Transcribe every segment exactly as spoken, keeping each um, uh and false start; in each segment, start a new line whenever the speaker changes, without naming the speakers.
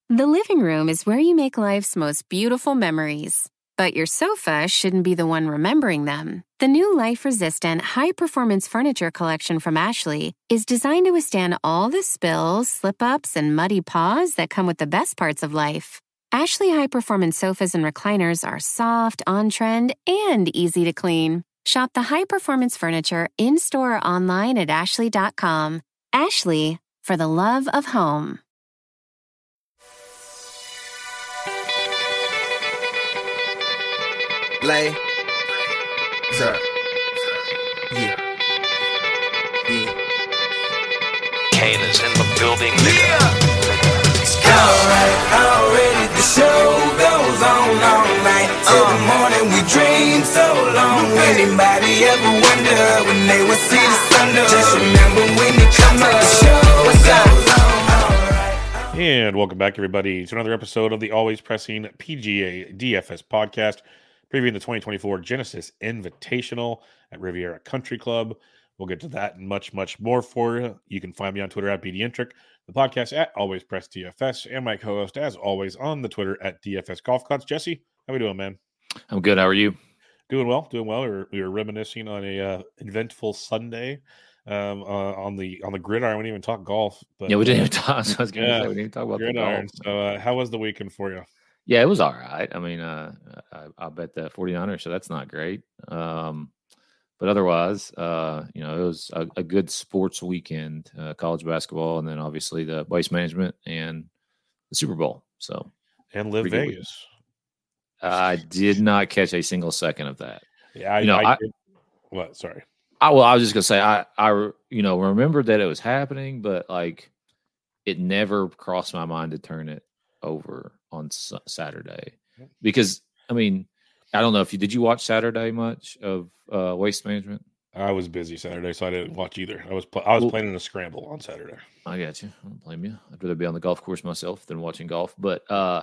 The living room is where you make life's most beautiful memories. But your sofa shouldn't be the one remembering them. The new life-resistant, high-performance furniture collection from Ashley is designed to withstand all the spills, slip-ups, and muddy paws that come with the best parts of life. Ashley high-performance sofas and recliners are soft, on-trend, and easy to clean. Shop the high-performance furniture in-store or online at ashley dot com. Ashley, for the love of home.
Lay, sir, yeah, yeah.
Kane is in the building, nigga.
Yeah. Alright, already the show goes on all night. Till uh. the morning we dream so long. Anybody ever wonder when they would see the sun? Just remember when they come up, the show goes on. Alright.
And welcome back, everybody, to another episode of the Always Pressing P G A D F S podcast, previewing the twenty twenty-four Genesis Invitational at Riviera Country Club. We'll get to that and much, much more for you. You can find me on Twitter at BDintric, the podcast at Always Press D F S, and my co-host, as always, on the Twitter at D F S Golf Clutch. Jesse, how we doing, man?
I'm good. How are you?
Doing well, doing well. We were, we were reminiscing on a uh, eventful Sunday um, uh, on the on the gridiron. We didn't even talk golf. But,
yeah, we didn't even talk. So I was going to
yeah,
say we didn't even talk about
gridiron.
the golf.
So, uh, how was the weekend for you?
Yeah, it was all right. I mean, uh, I, I'll bet the 49ers, so that's not great. Um, but otherwise, uh, you know, it was a, a good sports weekend, uh, college basketball, and then obviously the Waste Management and the Super Bowl. So,
and Live Vegas.
I did not catch a single second of that.
Yeah, I,
you know,
I,
I
did. What? Sorry.
I well, I was just gonna say, I, I, you know, remembered that it was happening, but like, it never crossed my mind to turn it over on S- Saturday, because I mean, I don't know if you did you watch Saturday much of uh, Waste Management?
I was busy Saturday, so I didn't watch either. I was pl- I was
well,
playing in a scramble on Saturday.
I got you. I don't blame you. I'd rather be on the golf course myself than watching golf. But uh,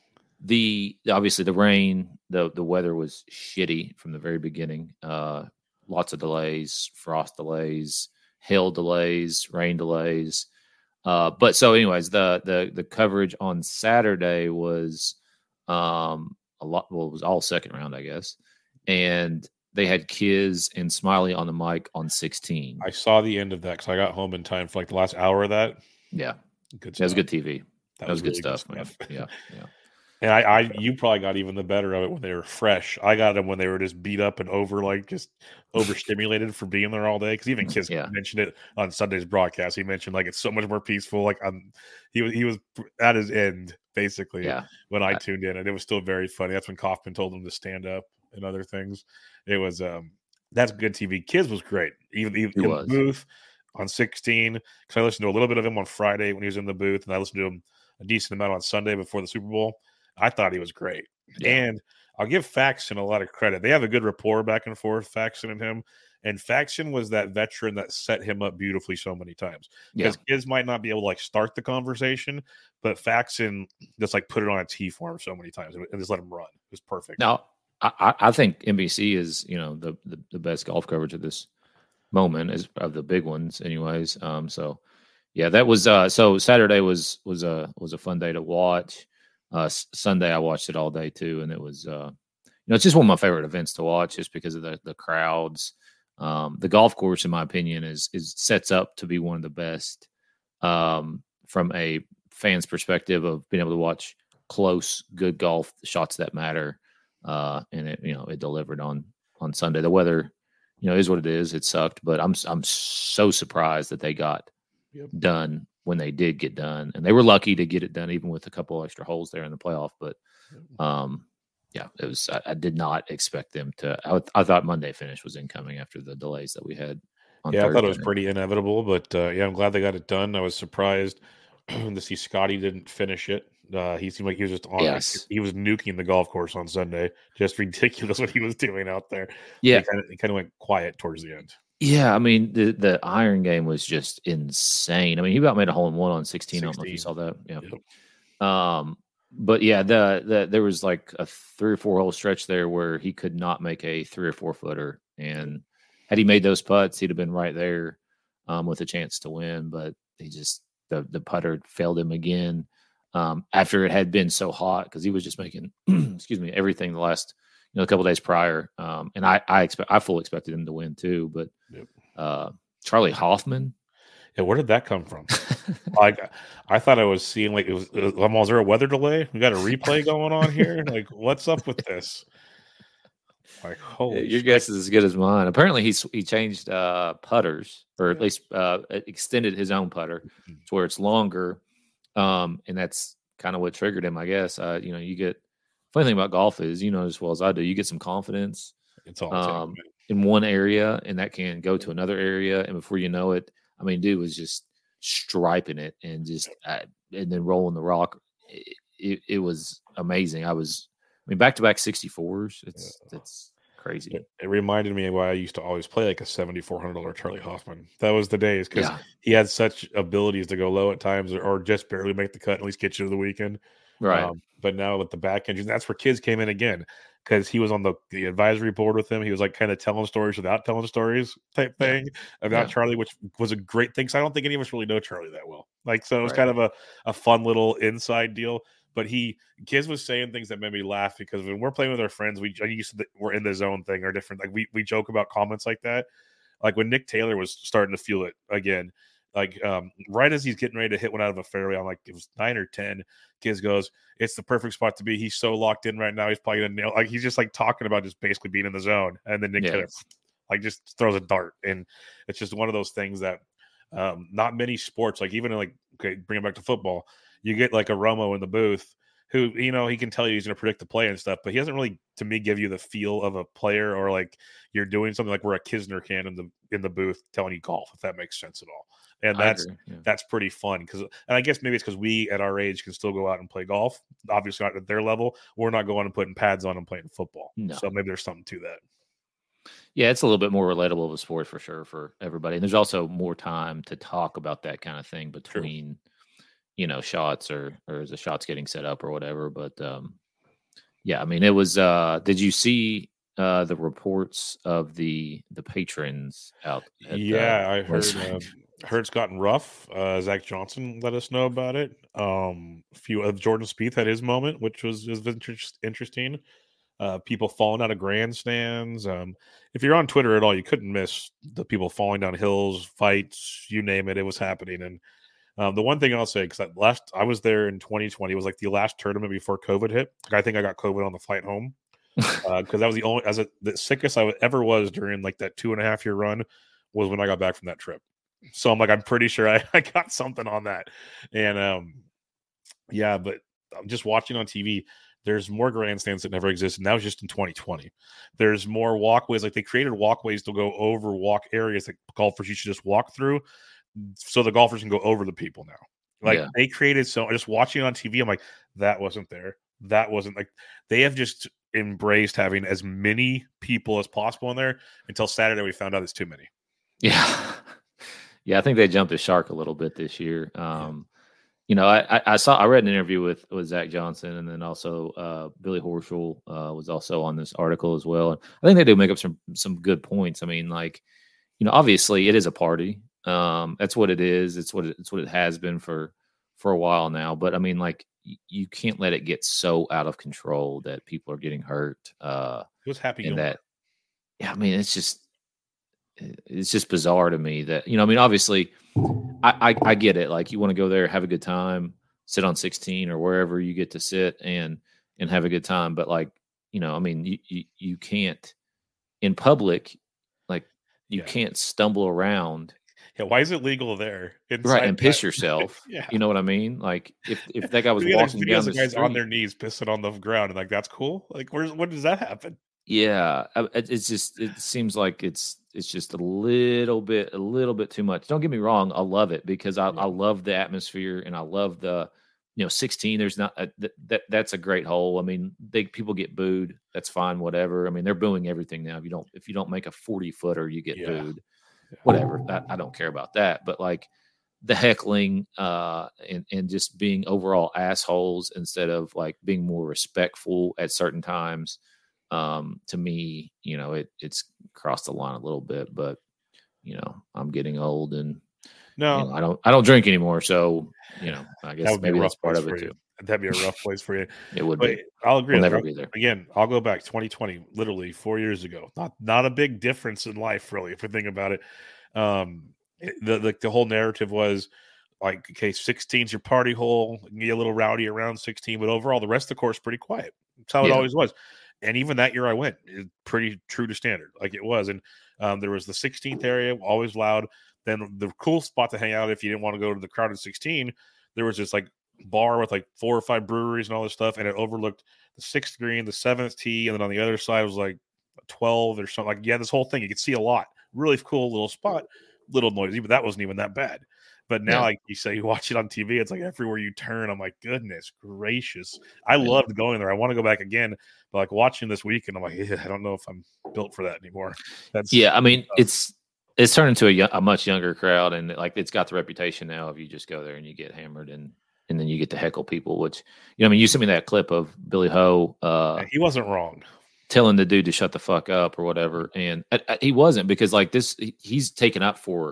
the obviously the rain, the the weather was shitty from the very beginning. Uh, lots of delays, frost delays, hail delays, rain delays. Uh, but so, anyways, the the the coverage on Saturday was um, a lot. Well, it was all second round, I guess, and they had Kiz and Smiley on the mic on sixteen.
I saw the end of that because I got home in time for like the last hour of that.
Yeah,
good.
That was good T V. That,
that
was,
was
good
really
stuff,
good
man.
stuff.
Yeah, yeah.
And I, I, you probably got even the better of it when they were fresh. I got them when they were just beat up and over, like just overstimulated for being there all day. Because even Kiz yeah. mentioned it on Sunday's broadcast. He mentioned like it's so much more peaceful. Like I'm, he was he was at his end basically
yeah.
when I tuned in, and it was still very funny. That's when Kaufman told him to stand up and other things. It was um that's good T V. Kiz was great, even, even in
was.
the booth on sixteen. Because I listened to a little bit of him on Friday when he was in the booth, and I listened to him a decent amount on Sunday before the Super Bowl. I thought he was great. Yeah. And I'll give Faxon a lot of credit. They have a good rapport back and forth, Faxon and him. And Faxon was that veteran that set him up beautifully so many times. Because yeah. kids might not be able to like start the conversation, but Faxon just like put it on a tee for him so many times and just let him run. It was perfect.
Now, I, I think N B C is, you know, the, the, the best golf coverage of this moment is of the big ones anyways. Um, so yeah, that was uh so Saturday was was a was a fun day to watch. Uh, Sunday I watched it all day too, and it was, uh, you know, it's just one of my favorite events to watch, just because of the the crowds. Um, the golf course, in my opinion, is is sets up to be one of the best um, from a fan's perspective of being able to watch close, good golf shots that matter. Uh, and it, you know, it delivered on on Sunday. The weather, you know, is what it is. It sucked, but I'm I'm so surprised that they got yep. done when they did get done, and they were lucky to get it done, even with a couple extra holes there in the playoff. But, um, yeah, it was. I, I did not expect them to. I, I thought Monday finish was incoming after the delays that we had. On
yeah,
Thursday.
I thought it was pretty inevitable, but uh, yeah, I'm glad they got it done. I was surprised to see Scotty didn't finish it. Uh, he seemed like he was just on.
Yes.
He was nuking the golf course on Sunday. Just ridiculous what he was doing out there.
Yeah,
he kind of, he kind of went quiet towards the end.
Yeah, I mean, the the iron game was just insane. I mean, he about made a hole in one on sixteen. sixteen. I don't know if you saw that. Yeah. Yep. Um, but yeah, the the there was like a three or four hole stretch there where he could not make a three or four footer, and had he made those putts, he'd have been right there um, with a chance to win. But he just the the putter failed him again. um, after it had been so hot because he was just making, excuse me, everything the last, you know, a couple days prior. Um, and I, I expect, I fully expected him to win too. But
Yep.
uh, Charlie Hoffman,
Yeah, where did that come from? Like, I thought I was seeing like it was. Uh, was there a weather delay? We got a replay going on here. Like, what's up with this? Like, holy!
your
shit.
guess is as good as mine. Apparently, he's he changed uh, putters, or at least uh, extended his own putter to where it's longer, um, and that's kind of what triggered him, I guess. Uh, you know, you get funny thing about golf is, you know, as well as I do, you get some confidence
It's all
um,
taken.
in one area, and that can go to another area, and before you know it, I mean, dude was just striping it and just uh, and then rolling the rock. It, it, it was amazing. I was. I mean, back-to-back sixty-fours, it's it's crazy.
It, it reminded me of why I used to always play like a seventy-four hundred dollars Charlie Hoffman. That was the days because
Yeah.
he had such abilities to go low at times or, or just barely make the cut and at least get you to the weekend.
Right.
Um, but now with the back engine, that's where kids came in again because he was on the, the advisory board with him. He was like kind of telling stories without telling stories type
Yeah.
thing about
Yeah.
Charlie, which was a great thing. So I don't think any of us really know Charlie that well. Like, so it was
Right.
kind of a, a fun little inside deal. But he, kids was saying things that made me laugh because when we're playing with our friends, we I used to, we're in the zone thing or different. Like we we joke about comments like that. Like when Nick Taylor was starting to feel it again, like um, right as he's getting ready to hit one out of a fairway, I'm like, it was nine or ten. Kids goes, it's the perfect spot to be. He's so locked in right now. He's probably gonna nail. Like he's just like talking about just basically being in the zone, and then Nick
Yeah.
Taylor like just throws a dart, and it's just one of those things that um, not many sports, like even in like okay, bring it back to football. You get like a Romo in the booth who, you know, he can tell you he's going to predict the play and stuff, but he doesn't really, to me, give you the feel of a player or like you're doing something like where a Kisner can in the in the booth telling you golf, if that makes sense at all. And
I
that's
agree, yeah.
that's pretty fun because, and I guess maybe it's because we at our age can still go out and play golf. Obviously, not at their level. We're not going and putting pads on and playing football.
No.
So maybe there's something to that.
Yeah, it's a little bit more relatable of a sport for sure for everybody. And there's also more time to talk about that kind of thing between, you know, shots or or the shots getting set up or whatever. But um, yeah, I mean, it was. Uh, did you see uh, the reports of the the patrons out? At,
Yeah,
uh,
I heard.
West
Uh,
Ranch?
heard it's gotten rough. Uh, Zach Johnson let us know about it. Um, a few of Jordan Spieth had his moment, which was, was interest, interesting. Uh, people falling out of grandstands. Um, if you're on Twitter at all, you couldn't miss the people falling down hills, fights, you name it. It was happening. And um, the one thing I'll say, because last I was there in twenty twenty, it was like the last tournament before COVID hit. I think I got COVID on the flight home because uh, that was the only as a, the sickest I ever was during like that two and a half year run was when I got back from that trip. So I'm like, I'm pretty sure I, I got something on that. And um, yeah, but I'm just watching on T V. There's more grandstands that never existed. And that was just in twenty twenty. There's more walkways. Like they created walkways to go over walk areas that golfers you should just walk through. So the golfers can go over the people now. Like
Yeah.
they created so just watching on T V, I'm like, that wasn't there. That wasn't like they have just embraced having as many people as possible in there until Saturday we found out it's too many.
Yeah, yeah. I think they jumped the shark a little bit this year. Um, you know, I, I, I saw I read an interview with with Zach Johnson, and then also uh, Billy Horschel uh, was also on this article as well. And I think they do make up some some good points. I mean, like, you know, obviously it is a party. Um, that's what it is. It's what it, it's what it has been for for a while now. But I mean, like, y- you can't let it get so out of control that people are getting hurt. Uh,
It was happy
and
Gilmore.
that, yeah, I mean, it's just it's just bizarre to me that, you know, I mean, obviously I, I, I get it. Like you want to go there, have a good time, sit on sixteen or wherever you get to sit and, and have a good time. But like, you know, I mean, you, you, you can't in public, like you
Yeah.
can't stumble around.
Yeah, why is it legal there?
Right.
inside
And piss
that-
yourself.
Yeah.
You know what I mean? Like if, if that guy was
Yeah, there's
walking
videos
down
of
the
guys
street,
on their knees pissing on the ground, and like that's cool. Like, where's when does that happen?
yeah, I- it- it's just, it seems like it's, it's just a little bit, a little bit too much. Don't get me wrong. I love it because I, I love the atmosphere and I love the, you know, sixteen, there's not a, that, that, that's a great hole. I mean, they, people get booed. That's fine. Whatever. I mean, they're booing everything now. If you don't, if you don't make a forty footer, you get
Yeah.
booed, whatever. I, I don't care about that. But like the heckling uh, and, and just being overall assholes instead of like being more respectful at certain times. Um, to me, you know, it it's crossed the line a little bit, but you know, I'm getting old and
No,
you know, I don't I don't drink anymore, so you know, I
that
guess
would be a
maybe
rough
that's part
place
of
for
it
you.
too.
That'd be a rough place for you.
It would
But
be.
I'll agree.
We'll
with
never
that.
be there.
Again, I'll go back twenty twenty, literally four years ago. Not not a big difference in life, really, if we think about it. Um, it- the, the the whole narrative was like, okay, sixteen's your party hole. You get a little rowdy around sixteen, but overall, the rest of the course pretty quiet. That's how it
Yeah.
always was. And even that year I went, it, pretty true to standard, like it was. And um, there was the sixteenth area, always loud. Then the cool spot to hang out if you didn't want to go to the crowded sixteen, there was this like bar with like four or five breweries and all this stuff, and it overlooked the sixth green, the seventh tee, and then on the other side was like twelve or something. Like, yeah, this whole thing, you could see a lot. Really cool little spot, little noisy, but that wasn't even that bad. But now,
Yeah.
like you say, you watch it on T V, it's like everywhere you turn, I'm like, goodness gracious. I
Yeah.
loved going there. I want to go back again, but like watching this weekend, I'm like, yeah, I don't know if I'm built for that anymore. That's
Yeah, I mean,
tough.
it's it's turned into a, yo- a much younger crowd, and like it's got the reputation now of you just go there and you get hammered, and and then you get to heckle people. Which, you know, I mean, you sent me that clip of Billy Ho uh,
Yeah, he wasn't wrong.
telling the dude to shut the fuck up or whatever, and I, I, he wasn't, because like this, he- he's taken up for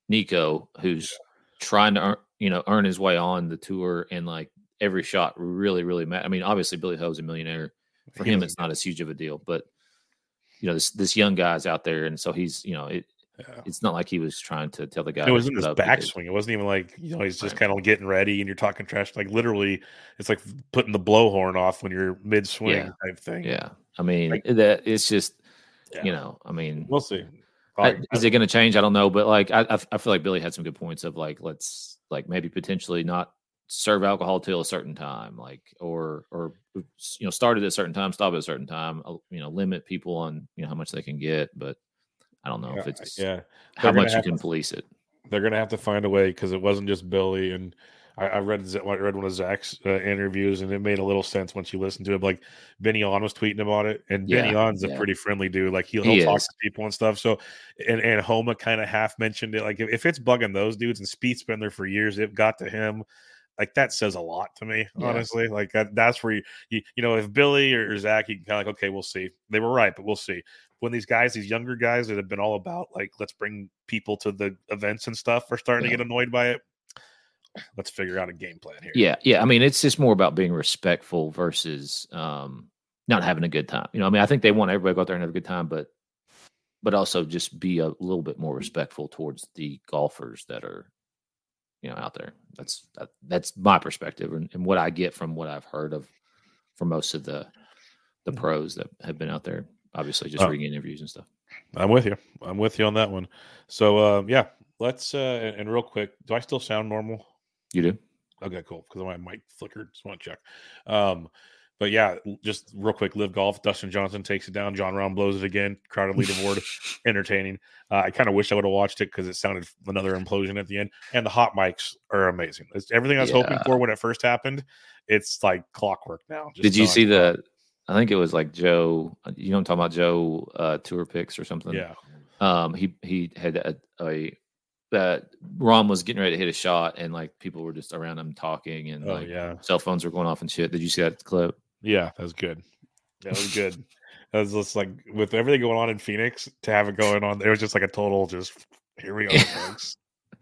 Nico, who's trying to earn, you know, earn his way on the tour, and like every shot really, really matters. I mean, obviously Billy Ho's a millionaire. For
He
him,
doesn't
it's not as huge of a deal, but you know, this this young guy's out there, and so he's, you know, it.
Yeah.
It's not like he was trying to tell the guy.
It
to
wasn't
shut
this
up because-
backswing. It wasn't even like, you know, he's just
Right.
kind of getting ready and you're talking trash. Like literally, it's like putting the blowhorn off when you're mid swing
Yeah.
type thing.
Yeah, I mean,
Like-
that it's just,
Yeah.
you know, I mean,
We'll see.
I-
I-
is it going to change? I don't know, but like, I, I I feel like Billy had some good points of like, let's like maybe potentially not serve alcohol till a certain time, like, or or you know, start at a certain time, stop at a certain time, uh, you know, limit people on, you know, how much they can get, but I don't know
yeah,
if it's
yeah.
how
They're gonna
much you
have
can
to-
police it.
They're gonna have to find a way, because it wasn't just Billy. And I, I read I read one of Zach's uh, interviews, and it made a little sense once you listen to it. Like Benny On was tweeting about it, and Benny
Yeah,
On's a
yeah.
pretty friendly dude. Like he'll,
He
he'll talk
is.
to people and stuff. So, and and Homa kind of half mentioned it. Like if, if it's bugging those dudes, and Speed's been there for years, it got to him. Like that says a lot to me,
Yeah.
honestly. Like that, that's where you, you, you know, if Billy or, or Zach, you can kind of like, okay, we'll see. They were right, but we'll see. When these guys, these younger guys that have been all about like, let's bring people to the events and stuff, are starting
Yeah.
to get annoyed by it. Let's figure out a game plan here.
Yeah, yeah. I mean, it's just more about being respectful versus um, not having a good time. You know, I mean, I think they want everybody to go out there and have a good time, but but also just be a little bit more respectful towards the golfers that are, you know, out there. That's that, that's my perspective, and, and what I get from what I've heard of from most of the the pros that have been out there. Obviously, just
Oh.
reading interviews and stuff.
I'm with you. I'm with you on that one. So, um, yeah, let's, uh, and, and real quick, do I still sound normal?
You do?
Okay, cool. Because my mic flickered. Just want to check. Um, but yeah, l- just real quick, Live Golf. Dustin Johnson takes it down. John Rahm blows it again. Crowded leaderboard. Entertaining. Uh, I kind of wish I would have watched it because it sounded another implosion at the end. And the hot mics are amazing. It's everything I was hoping
Yeah.
for when it first happened. It's like clockwork now. Just
Did you see
nonstop.
the? I think it was like Joe. You know, what I'm talking about Joe uh, Tour Picks or something.
Yeah.
Um, he he had a, a that Rom was getting ready to hit a shot, and like people were just around him talking, and
Oh,
like
yeah.
cell phones were going off and shit. Did you see that clip?
Yeah, that was good. That was good. That was just like with everything going on in Phoenix, to have it going on, it was just like a total just here we go, folks.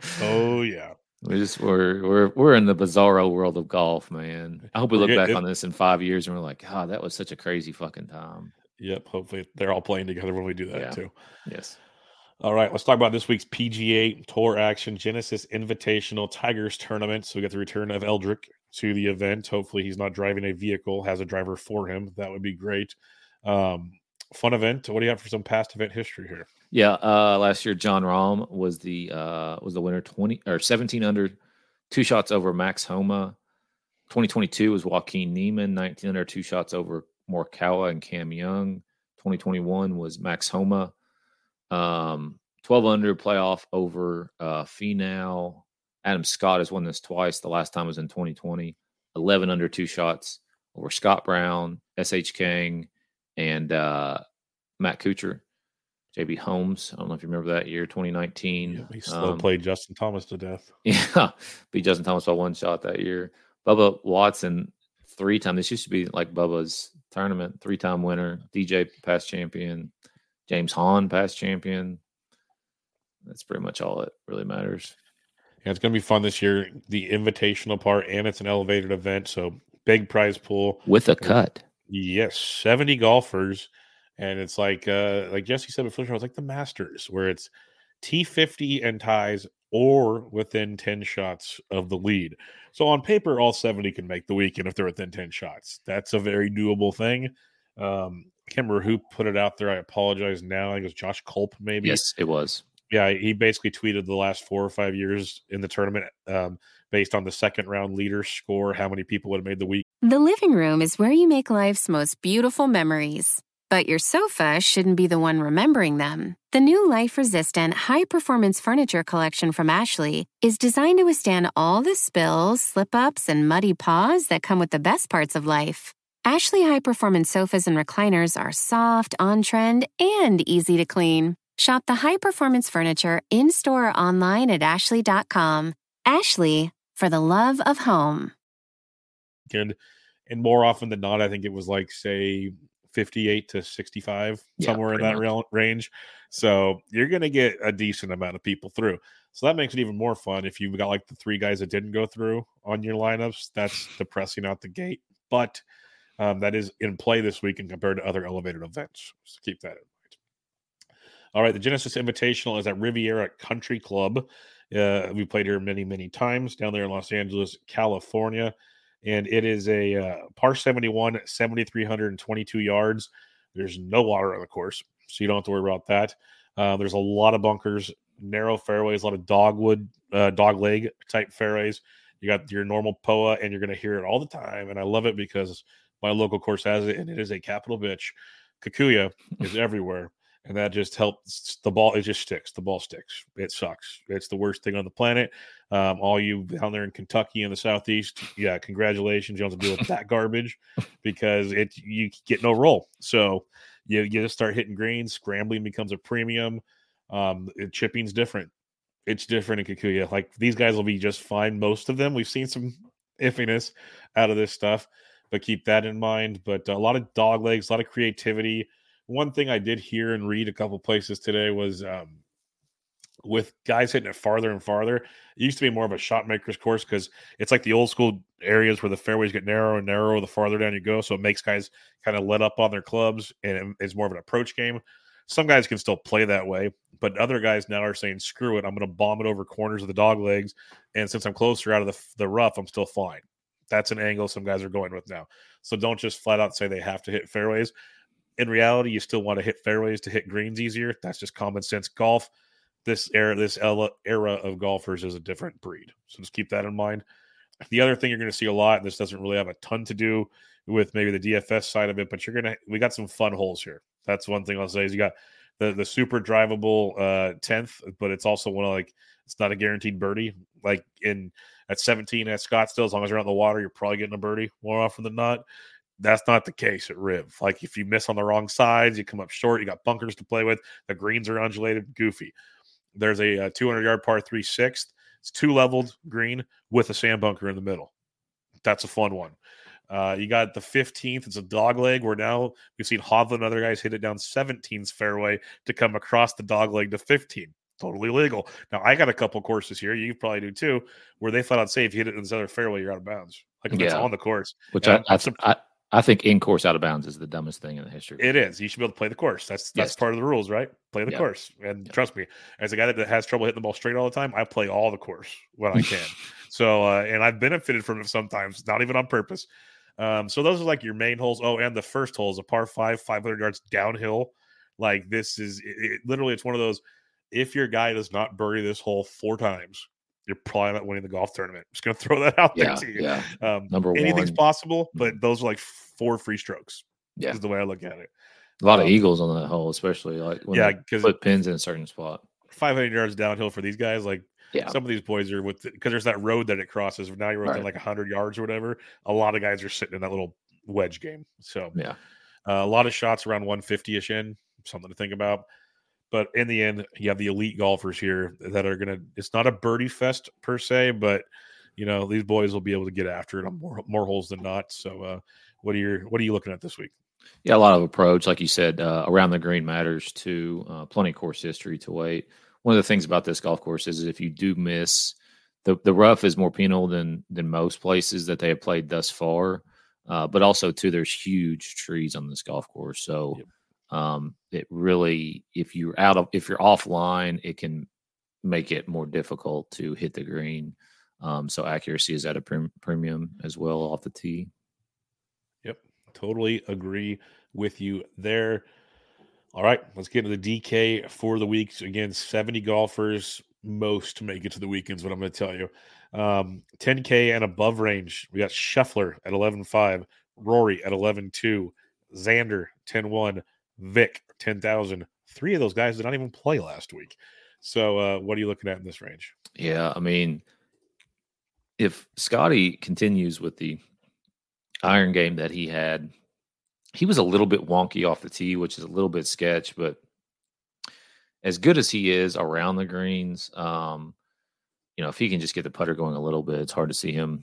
Oh yeah.
We just we're we're we're in the bizarro world of golf, man. I hope we
We're
look back
getting-
on this in five years and we're like, God, that was such a crazy fucking time.
Yep. Hopefully they're all playing together when we do that
Yeah.
too.
Yes.
All right, let's talk about this week's P G A Tour action, Genesis Invitational Tigers Tournament. So we got the return of Eldrick to the event. Hopefully he's not driving a vehicle, has a driver for him. That would be great. Um, fun event. What do you have for some past event history here?
Yeah. Uh, last year, John Rahm was the uh was the winner, twenty or seventeen under, two shots over Max Homa. twenty twenty-two was Joaquin Neiman, nineteen under, two shots over Morikawa and Cam Young. twenty twenty-one was Max Homa. Um, twelve under playoff over uh, Finau. Adam Scott has won this twice. The last time was in twenty twenty. eleven under, two shots over Scott Brown, S H Kang, and uh, Matt Kuchar. J B Holmes, I don't know if you remember that year, twenty nineteen.
He slow
Um,
played Justin Thomas to death.
yeah, beat Justin Thomas by one shot that year. Bubba Watson, three time. This used to be like Bubba's tournament, three time winner. D J past champion. James Hahn past champion. That's pretty much all that really matters.
And it's going to be fun this year. The invitational part, and it's an elevated event, so big prize pool
with a cut.
Yes, seventy golfers, and it's like uh, like Jesse said before, it's like the Masters, where it's T fifty and ties or within ten shots of the lead. So on paper, all seventy can make the weekend if they're within ten shots. That's a very doable thing. Um, I can't remember who put it out there. I apologize now. I think it was Josh Culp, maybe.
Yes, it was.
Yeah, he basically tweeted the last four or five years in the tournament um, based on the second round leader score, how many people would have made the week.
The living room is where you make life's most beautiful memories. But your sofa shouldn't be the one remembering them. The new life-resistant, high-performance furniture collection from Ashley is designed to withstand all the spills, slip-ups, and muddy paws that come with the best parts of life. Ashley high-performance sofas and recliners are soft, on-trend, and easy to clean. Shop the high-performance furniture in-store or online at ashley dot com. Ashley, for the love of home.
And, and more often than not, I think it was like, say, fifty-eight to sixty-five, yeah, somewhere in that much. range. So you're going to get a decent amount of people through. So that makes it even more fun if you've got like the three guys that didn't go through on your lineups. That's depressing out the gate. But um, that is in play this weekend compared to other elevated events. So keep that in mind. All right, the Genesis Invitational is at Riviera Country Club. Uh, we played here many, many times down there in Los Angeles, California. And it is a uh, par seventy-one, seven thousand three hundred twenty-two yards. There's no water on the course, so you don't have to worry about that. Uh, there's a lot of bunkers, narrow fairways, a lot of dogwood, uh, dog leg type fairways. You got your normal P O A, and you're going to hear it all the time. And I love it because my local course has it, and it is a capital bitch. Kikuyu is everywhere. And that just helps the ball. It just sticks. The ball sticks. It sucks. It's the worst thing on the planet. Um, all you down there in Kentucky in the Southeast, yeah, congratulations. You don't have to deal with that garbage because it you get no roll. So you, you just start hitting greens. Scrambling becomes a premium. Um, it, chipping's different. It's different in Kikuyu. Like these guys will be just fine. Most of them. We've seen some iffiness out of this stuff, but keep that in mind. But a lot of dog legs, a lot of creativity. One thing I did hear and read a couple places today was um, with guys hitting it farther and farther, it used to be more of a shot maker's course because it's like the old school areas where the fairways get narrower and narrower the farther down you go. So it makes guys kind of let up on their clubs, and it's more of an approach game. Some guys can still play that way, but other guys now are saying, screw it, I'm going to bomb it over corners of the dog legs. And since I'm closer out of the, the rough, I'm still fine. That's an angle some guys are going with now. So don't just flat out say they have to hit fairways. In reality, you still want to hit fairways to hit greens easier. That's just common sense golf. This era, this era of golfers is a different breed. So just keep that in mind. The other thing you're going to see a lot, and this doesn't really have a ton to do with maybe the D F S side of it, but you're going to, we got some fun holes here. That's one thing I'll say is you got the, the super drivable uh, tenth, but it's also one of like, it's not a guaranteed birdie. Like in at seventeen at Scottsdale, as long as you're out in the water, you're probably getting a birdie more often than not. That's not the case at Riv. Like if you miss on the wrong sides, you come up short, you got bunkers to play with. The greens are undulated, goofy. There's a, a two hundred yard par three sixth. It's two leveled green with a sand bunker in the middle. That's a fun one. Uh, you got the fifteenth. It's a dog leg where now we've seen Hovland and other guys hit it down seventeen's fairway to come across the dog leg to fifteen. Totally legal. Now, I got a couple courses here, you probably do too, where they flat out say if you hit it in this other fairway, you're out of bounds. Like if yeah. it's on the course.
Which I, I, I, I think in-course out of bounds is the dumbest thing in the history.
It is. You should be able to play the course. That's that's yes. part of the rules, right? Play the yeah. course. And yeah. trust me, as a guy that has trouble hitting the ball straight all the time, I play all the course when I can. so, uh, and I've benefited from it sometimes, not even on purpose. Um, so those are like your main holes. Oh, and the first hole is a par five, five hundred yards downhill. Like this is it, it, literally, it's one of those. If your guy does not birdie this hole four times, you're probably not winning the golf tournament. Just going to throw that out
yeah,
there to you.
Yeah.
Um,
Number one.
Anything's possible, but those are like four free strokes.
Yeah.
Is the way I look at it.
A lot
um,
of eagles on that hole, especially like when
yeah,
they put pins in a certain spot.
five hundred yards downhill for these guys. Like
yeah.
some of these boys are with, because there's that road that it crosses. Now you're within right. like one hundred yards or whatever. A lot of guys are sitting in that little wedge game. So
yeah,
uh, a lot of shots around one fifty-ish in, something to think about. But in the end, you have the elite golfers here that are going to – it's not a birdie fest per se, but, you know, these boys will be able to get after it on more more holes than not. So uh, what are you what are you looking at this week?
Yeah, a lot of approach. Like you said, uh, around the green matters too. Uh, plenty of course history to wait. One of the things about this golf course is if you do miss the the rough is more penal than than most places that they have played thus far. Uh, but also too, there's huge trees on this golf course, so
Yep.
um, it really, if you're out of if you're offline, it can make it more difficult to hit the green. Um, so accuracy is at a prim- premium as well off the tee.
Yep, totally agree with you there. All right, let's get into the D K for the weeks. Again, seventy golfers, most make it to the weekends, what I'm going to tell you. Um, ten K and above range. We got Scheffler at eleven five, Rory at eleven two, Xander ten one, Vic ten thousand. Three of those guys did not even play last week. So uh, what are you looking at in this range?
Yeah, I mean, if Scotty continues with the iron game that he had, he was a little bit wonky off the tee, which is a little bit sketch, but as good as he is around the greens, um, you know, if he can just get the putter going a little bit, it's hard to see him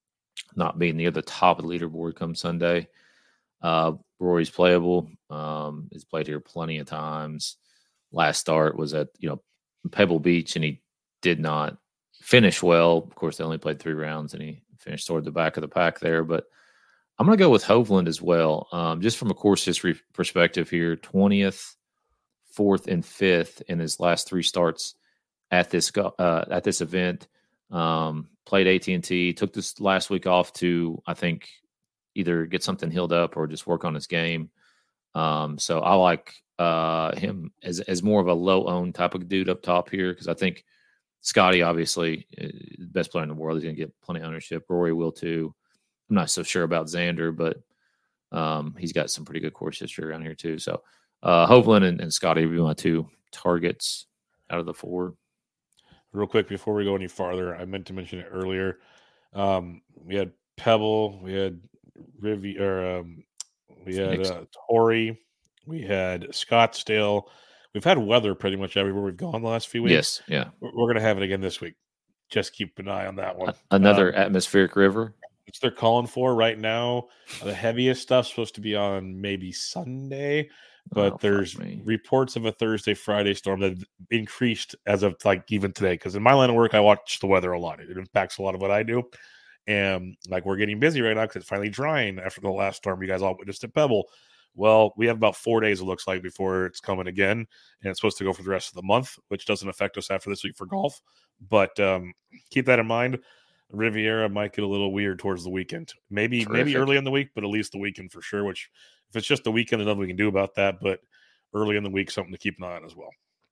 not being near the top of the leaderboard come Sunday. Uh, Rory's playable. Um, he's played here plenty of times. Last start was at, you know, Pebble Beach, and he did not finish well. Of course, they only played three rounds, and he finished toward the back of the pack there. But I'm going to go with Hovland as well, um, just from a course history perspective here. twentieth, fourth, and fifth in his last three starts at this uh, at this event. Um, played A T and T, took this last week off to, I think, either get something healed up or just work on his game. Um, so I like uh, him as as more of a low-owned type of dude up top here, because I think Scotty, obviously, is the best player in the world. He's going to get plenty of ownership. Rory will too. I'm not so sure about Xander, but um, he's got some pretty good course history around here too. So uh, Hovland and, and Scotty will be my two targets out of the four.
Real quick before we go any farther, I meant to mention it earlier. Um, we had Pebble, we had Rivi, or um, we had uh, Torrey, we had Scottsdale. We've had weather pretty much everywhere we've gone the last few weeks.
Yes, yeah.
We're, we're going to have it again this week. Just keep an eye on that one.
Another
um,
atmospheric river.
Which they're calling for right now. The heaviest stuff's supposed to be on maybe Sunday, but
Oh,
there's
fuck me.
reports of a Thursday, Friday storm that increased as of like even today. Because in my line of work, I watch the weather a lot. It impacts a lot of what I do. And like we're getting busy right now because it's finally drying after the last storm you guys all witnessed at Pebble. Well, we have about four days, it looks like, before it's coming again. And it's supposed to go for the rest of the month, which doesn't affect us after this week for golf. But um, keep that in mind. Riviera might get a little weird towards the weekend. Maybe
Terrific.
maybe early in the week, but at least the weekend for sure, which if it's just the weekend, there's nothing we can do about that. But early in the week, something to keep an eye on as well.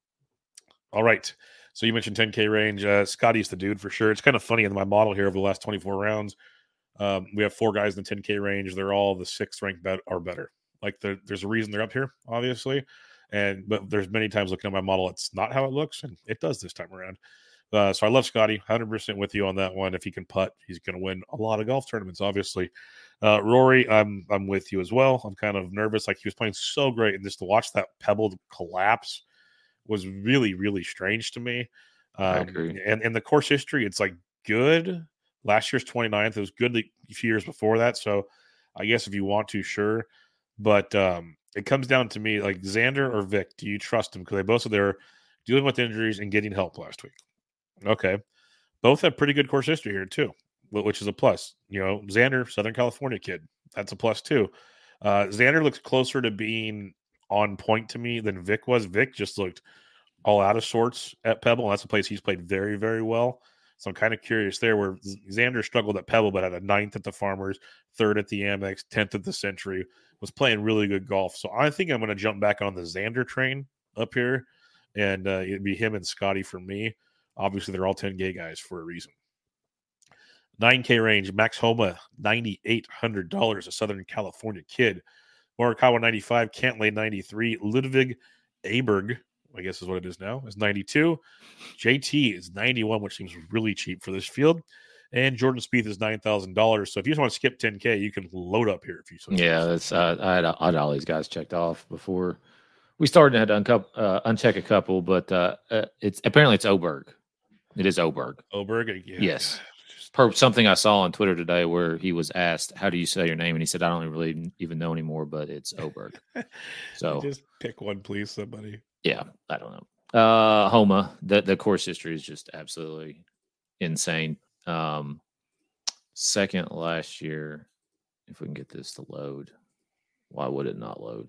All right. So you mentioned ten K range. Uh, Scotty's the dude for sure. It's kind of funny in my model here over the last twenty-four rounds. Um, we have four guys in the ten K range. They're all the sixth ranked bet or better. Like there's a reason they're up here, obviously. And but there's many times looking at my model, it's not how it looks, and it does this time around. Uh, so I love Scotty, one hundred percent with you on that one. If he can putt, he's going to win a lot of golf tournaments, obviously. Uh, Rory, I'm I'm with you as well. I'm kind of nervous. Like he was playing so great, and just to watch that Pebble collapse was really, really strange to me. Um,
I agree.
And, and the course history, it's like good. Last year's twenty-ninth. It was good the few years before that. So I guess if you want to, sure. But um, it comes down to me, like Xander or Vic, do you trust them? Because they both said they were dealing with injuries and getting help last week. Okay. Both have pretty good course history here, too, which is a plus. You know, Xander, Southern California kid. That's a plus, too. Uh, Xander looks closer to being on point to me than Vic was. Vic just looked all out of sorts at Pebble, and that's a place he's played very, very well. So I'm kind of curious there where Xander struggled at Pebble, but had a ninth at the Farmers, third at the Amex, tenth at the Century, was playing really good golf. So I think I'm going to jump back on the Xander train up here, and uh, it'd be him and Scotty for me. Obviously, they're all ten K guys for a reason. nine K range, Max Homa, nine thousand eight hundred dollars, a Southern California kid. Morikawa, ninety-five, Cantlay, ninety-three, Ludwig Aberg, I guess is what it is now, is ninety-two. J T is ninety-one, which seems really cheap for this field. And Jordan Spieth is nine thousand dollars. So if you just want to skip ten K, you can load up here if you so
Yeah, that's uh, I, had, I had all these guys checked off before we started. I had to uncup, uh, uncheck a couple, but uh, uh, it's apparently it's Oberg. It is Oberg.
Oberg? Yeah.
Yes. Per something I saw on Twitter today where he was asked, how do you say your name? And he said, I don't really even know anymore, but it's Oberg. So
just pick one, please, somebody.
Yeah, I don't know. Uh, Homa, the, the course history is just absolutely insane. Um, second last year, if we can get this to load. Why would it not load?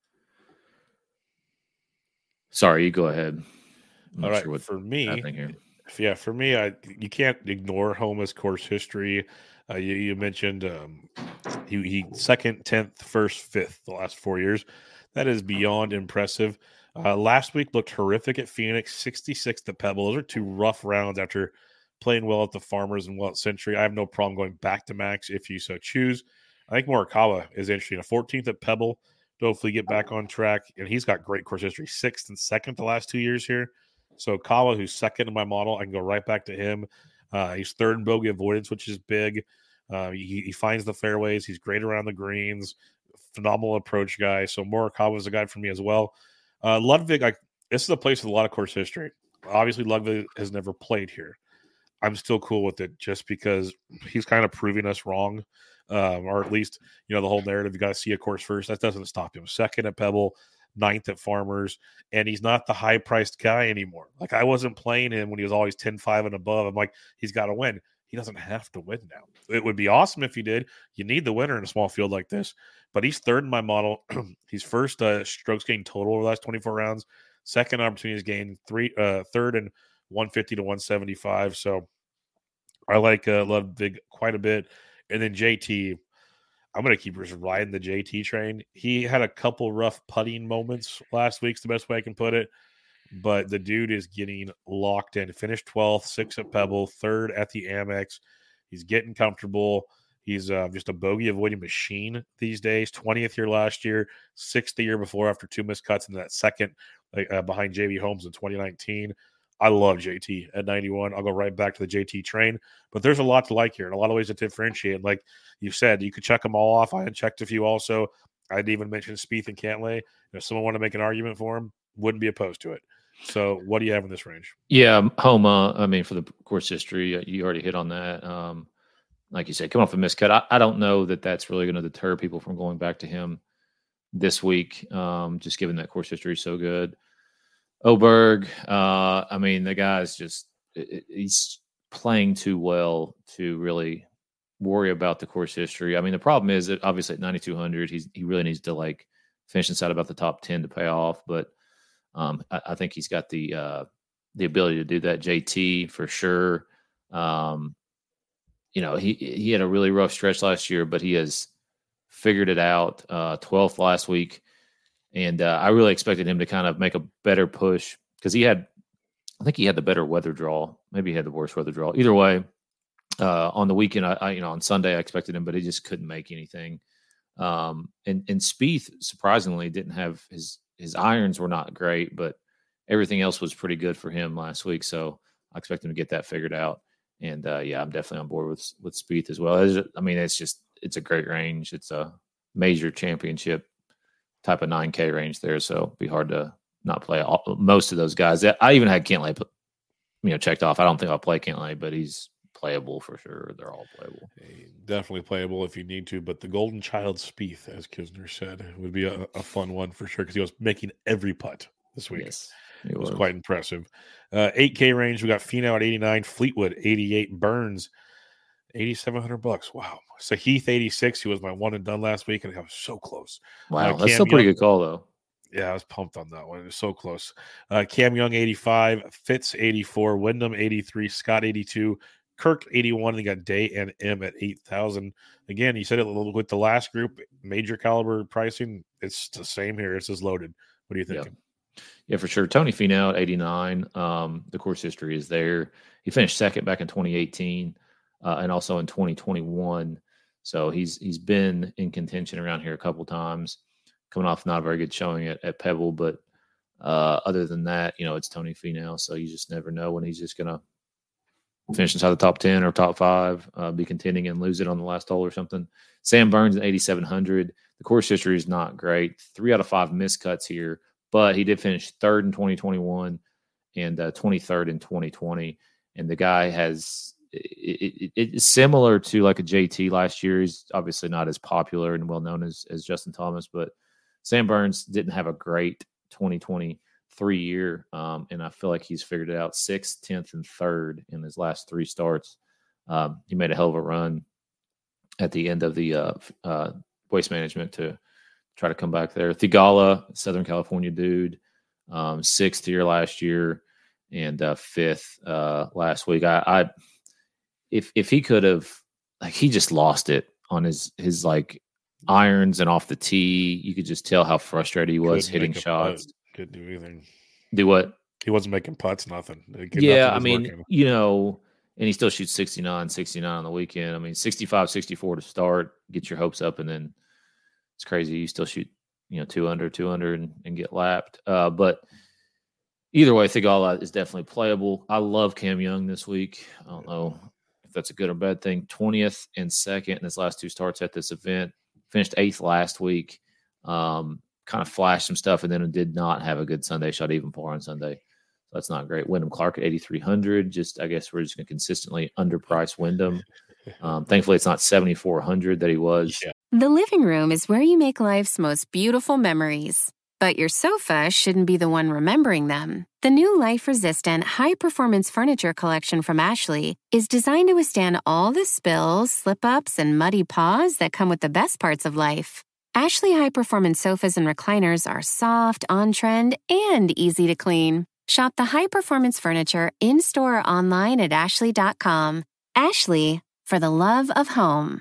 Sorry, you go ahead. I'm
All
not
right,
sure what
for me,
happening here.
yeah, for me, I you can't ignore Homa's course history. Uh, you, you mentioned um, he, he second, tenth, first, fifth the last four years. That is beyond impressive. Uh, last week looked horrific at Phoenix, sixty-sixth at Pebble. Those are two rough rounds after playing well at the Farmers and well at Century. I have no problem going back to Max if you so choose. I think Morikawa is interesting. A fourteenth at Pebble to hopefully get back on track, and he's got great course history, sixth and second the last two years here. So Kawa, who's second in my model, I can go right back to him. Uh, he's third in bogey avoidance, which is big. Uh, he, he finds the fairways. He's great around the greens. Phenomenal approach guy. So Morikawa is a guy for me as well. Uh, Ludwig, I, this is a place with a lot of course history. Obviously, Ludwig has never played here. I'm still cool with it just because he's kind of proving us wrong. Um, or at least, you know, the whole narrative, you got to see a course first. That doesn't stop him. Second at Pebble, ninth at Farmers, and he's not the high-priced guy anymore. Like, I wasn't playing him when he was always ten five and above. I'm like, he's got to win. He doesn't have to win now. It would be awesome if he did. You need the winner in a small field like this. But he's third in my model. He's first uh, strokes gained total over the last twenty-four rounds. Second opportunities gained, three, uh, third and one fifty to one seventy-five. So I like uh, Ludwig quite a bit. And then J T, I'm going to keep just riding the J T train. He had a couple rough putting moments last week's the best way I can put it. But the dude is getting locked in. Finished twelfth, sixth at Pebble, third at the Amex. He's getting comfortable. He's uh, just a bogey avoiding machine these days. twentieth year last year, sixth the year before after two missed cuts in that second uh, behind J B Holmes in twenty nineteen. I love J T at ninety-one. I'll go right back to the J T train. But there's a lot to like here and a lot of ways to differentiate. Like you said, you could check them all off. I had checked a few also. I'd even mentioned Spieth and Cantlay. If someone wanted to make an argument for him, wouldn't be opposed to it. So what do you have in this range?
Yeah, Homa, I mean, for the course history, you already hit on that. Um, like you said, coming off a miscut, I, I don't know that that's really going to deter people from going back to him this week, um, just given that course history is so good. Oberg, uh, I mean, the guy's just – he's playing too well to really worry about the course history. I mean, the problem is that obviously at ninety-two hundred, he's, he really needs to, like, finish inside about the top ten to pay off. But um, I, I think he's got the uh, the ability to do that. J T, for sure. Um, you know, he, he had a really rough stretch last year, but he has figured it out. Uh, twelfth last week. And uh, I really expected him to kind of make a better push because he had, I think he had the better weather draw. Maybe he had the worst weather draw. Either way, uh, on the weekend, I, I, you know, on Sunday I expected him, but he just couldn't make anything. Um, and and Spieth surprisingly didn't have his his irons were not great, but everything else was pretty good for him last week. So I expect him to get that figured out. And uh, yeah, I'm definitely on board with with Spieth as well. I mean, it's just it's a great range. It's a major championship type of nine K range there, so it'd be hard to not play all, most of those guys. I even had Cantlay, you know, checked off. I don't think I'll play Cantlay, but he's playable for sure. They're all playable.
Definitely playable if you need to, but the golden child Spieth, as Kisner said, would be a, a fun one for sure because he was making every putt this week.
Yes,
it was, was quite impressive. Uh, eight K range, we got Finau at eighty-nine, Fleetwood eighty-eight, Burns eighty-seven hundred bucks. Wow. So Heath eighty-six, who was my one and done last week, and I was so close.
Wow,
uh,
that's still a pretty good call, though.
Yeah, I was pumped on that one. It was so close. Uh, Cam Young eighty-five, Fitz eighty-four, Wyndham eighty-three, Scott eighty-two, Kirk eighty-one, and you got Day and M at eight thousand. Again, you said it a little with the last group, major caliber pricing. It's the same here. It's just loaded. What are you thinking?
Yeah, yeah for sure. Tony Finau at eighty-nine. Um, the course history is there. He finished second back in twenty eighteen. Uh, and also in twenty twenty-one. So he's he's been in contention around here a couple times, coming off not a very good showing at, at Pebble. But uh, other than that, you know, it's Tony Finau. So you just never know when he's just going to finish inside the top ten or top five, uh, be contending and lose it on the last hole or something. Sam Burns at eighty-seven hundred. The course history is not great. Three out of five miscuts here, but he did finish third in twenty twenty-one and uh, twenty-third in twenty twenty. And the guy has... It, it, it's similar to like a J T last year. He's obviously not as popular and well known as, as Justin Thomas, but Sam Burns didn't have a great twenty twenty three year. Um, and I feel like he's figured it out sixth, tenth, and third in his last three starts. Um, he made a hell of a run at the end of the uh, uh, Waste Management to try to come back there. Thigala, Southern California dude, um, sixth year last year and uh, fifth uh, last week. I, I if if he could have, like, he just lost it on his his like irons and off the tee. You could just tell how frustrated he was
Couldn't
hitting
make a
shots.
putt. Couldn't do anything.
Do what?
He wasn't making putts, nothing. Like,
Yeah,
nothing
I
was
mean,
working.
you know, and he still shoots sixty-nine, sixty-nine on the weekend. I mean, sixty-five, sixty-four to start, get your hopes up, and then it's crazy. You still shoot, you know, two under, two under, and, and get lapped. Uh, but either way, Thigala is definitely playable. I love Cam Young this week. I don't know if that's a good or bad thing. twentieth and second in his last two starts at this event. Finished eighth last week. Um, kind of flashed some stuff, and then did not have a good Sunday. Shot even par on Sunday. So that's not great. Wyndham Clark at eighty-three hundred. Just, I guess we're just going to consistently underprice Wyndham. Um, thankfully, it's not seventy-four hundred that he was.
Yeah.
The living room is where you make life's most beautiful memories. But your sofa shouldn't be the one remembering them. The new life-resistant, high-performance furniture collection from Ashley is designed to withstand all the spills, slip-ups, and muddy paws that come with the best parts of life. Ashley high-performance sofas and recliners are soft, on-trend, and easy to clean. Shop the high-performance furniture in-store or online at ashley dot com. Ashley, for the love of home.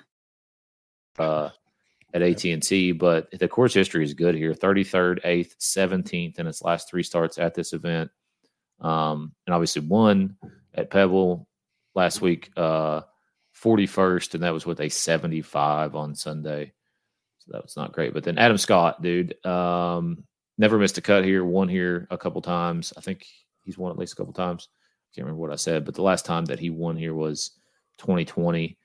Uh, at A T and T, but the course history is good here. thirty-third, eighth, seventeenth in its last three starts at this event. Um, and obviously won at Pebble last week, uh, forty-first, and that was with a seventy-five on Sunday. So that was not great. But then Adam Scott, dude, um, never missed a cut here, won here a couple times. I think he's won at least a couple times. Can't remember what I said, but the last time that he won here was twenty twenty.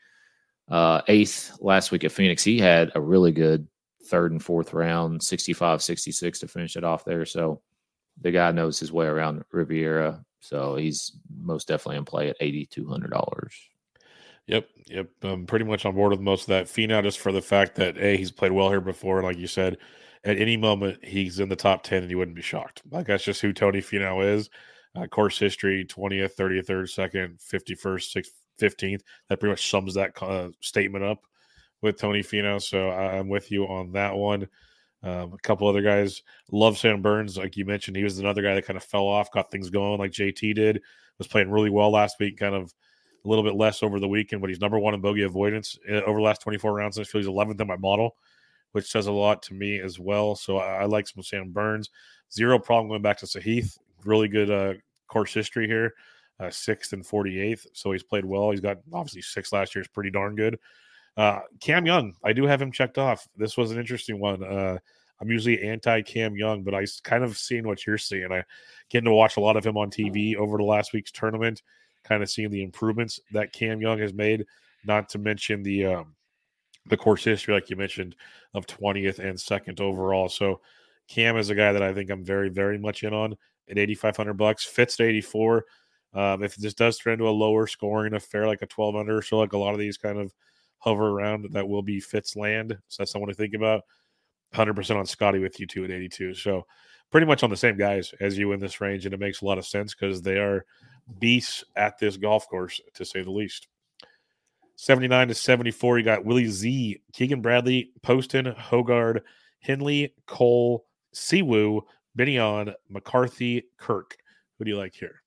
Uh, eighth last week at Phoenix. He had a really good third and fourth round, sixty-five, sixty-six to finish it off there. So the guy knows his way around Riviera. So he's most definitely in play at eight thousand two hundred dollars.
Yep, yep. I'm pretty much on board with most of that. Finau, just for the fact that, A, he's played well here before. And like you said, at any moment, he's in the top ten and you wouldn't be shocked. Like, that's just who Tony Finau is. Uh, course history, twentieth, thirtieth, third, second, fifty-first, sixth, fifteenth. That pretty much sums that uh, statement up with Tony Finau. So I'm with you on that one. Um, a couple other guys. Love Sam Burns, like you mentioned. He was another guy that kind of fell off, got things going like J T did. Was playing really well last week, kind of a little bit less over the weekend, but he's number one in bogey avoidance over the last twenty-four rounds. I feel he's eleventh in my model, which says a lot to me as well. So I, I like some Sam Burns. Zero problem going back to Sahith. Really good uh, course history here. Uh, sixth and forty-eighth, so he's played well. He's got obviously six last year is pretty darn good. Uh, Cam Young, I do have him checked off. This was an interesting one. Uh, I'm usually anti Cam Young, but I kind of seen what you're seeing. I getting to watch a lot of him on T V over the last week's tournament, kind of seeing the improvements that Cam Young has made. Not to mention the um, the course history, like you mentioned, of twentieth and second overall. So Cam is a guy that I think I'm very, very much in on at eighty-five hundred bucks. Fits to eighty-four. Um, if this does trend to a lower scoring affair, like a twelve under, or so, like a lot of these kind of hover around, that will be Fitz land. So that's someone to think about. one hundred percent on Scotty with you too at eighty-two. So pretty much on the same guys as you in this range, and it makes a lot of sense because they are beasts at this golf course, to say the least. seventy-nine to seventy-four, you got Willie Z, Keegan Bradley, Poston, Hogard, Henley, Cole, Siwoo, Binion, McCarthy, Kirk. Who do you like here?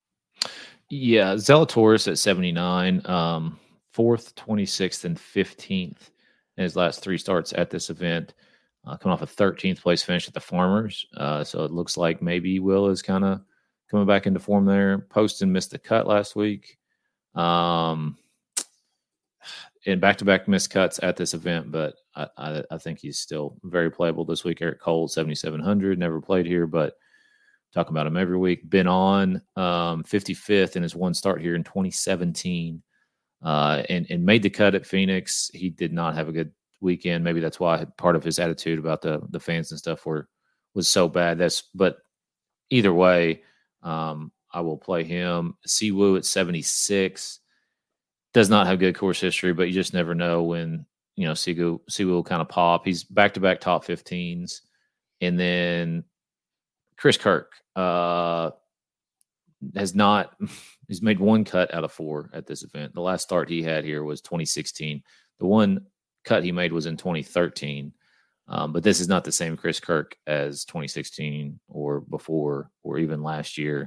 Yeah, Zalatoris at seventy-nine, um, fourth, twenty-sixth, and fifteenth in his last three starts at this event. Uh, coming off a thirteenth place finish at the Farmers. Uh, so it looks like maybe Will is kind of coming back into form there. Poston missed the cut last week. Um, and back-to-back missed cuts at this event, but I, I, I think he's still very playable this week. Eric Cole, seventy-seven hundred, never played here, but talk about him every week. Been on um, fifty-fifth in his one start here in twenty seventeen, uh, and, and made the cut at Phoenix. He did not have a good weekend. Maybe that's why part of his attitude about the the fans and stuff were was so bad. That's but either way, um, I will play him. Siwoo at seventy-six does not have good course history, but you just never know when you know Siwoo Siwoo will kind of pop. He's back to back top fifteens, and then Chris Kirk. uh, has not – he's made one cut out of four at this event. The last start he had here was twenty sixteen. The one cut he made was in twenty thirteen. Um, but this is not the same Chris Kirk as twenty sixteen or before or even last year.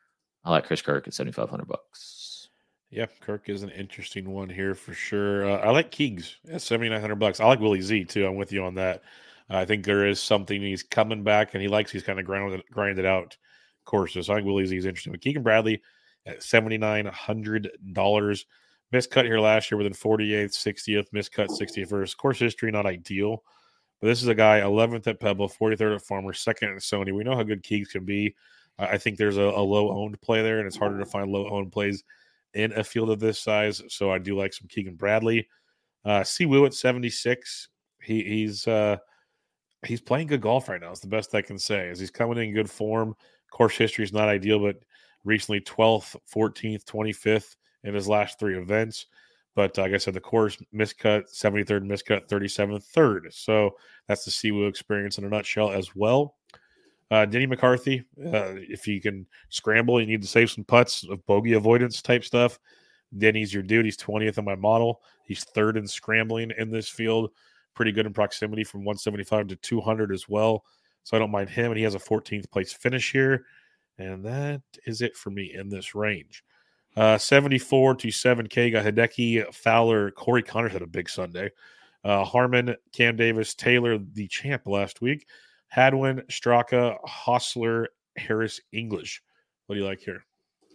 I like Chris Kirk at seventy-five hundred bucks.
Yeah, Kirk is an interesting one here for sure. Uh, I like Keegs at seventy-nine hundred bucks. I like Willie Z too. I'm with you on that. Uh, I think there is something he's coming back and he likes. He's kind of grinded grinded out courses. So I think Willie Z is interesting. But Keegan Bradley at seventy-nine hundred dollars. Miscut here last year within forty-eighth, sixtieth, miscut sixty-first. Course history not ideal. But this is a guy eleventh at Pebble, forty-third at Farmer, second at Sony. We know how good Keegs can be. I think there's a, a low-owned play there, and it's harder to find low-owned plays in a field of this size. So I do like some Keegan Bradley. Uh, Siwoo at seventy-six. He, he's uh, he's playing good golf right now. It's the best I can say. Is he's coming in good form. Course history is not ideal, but recently twelfth, fourteenth, twenty-fifth in his last three events. But uh, like I said, the course miscut, seventy-third miscut, thirty-seventh, third. So that's the Siwoo experience in a nutshell as well. Uh, Denny McCarthy, uh, if you can scramble, you need to save some putts of bogey avoidance type stuff. Denny's your dude. He's twentieth in my model. He's third in scrambling in this field. Pretty good in proximity from one seventy-five to two hundred as well. So I don't mind him. And he has a fourteenth place finish here. And that is it for me in this range. Uh, seventy-four to seven K, got Hideki, Fowler, Corey Connors had a big Sunday. Uh, Harmon, Cam Davis, Taylor, the champ last week. Hadwin, Straka, Hostler, Harris, English. What do you like here?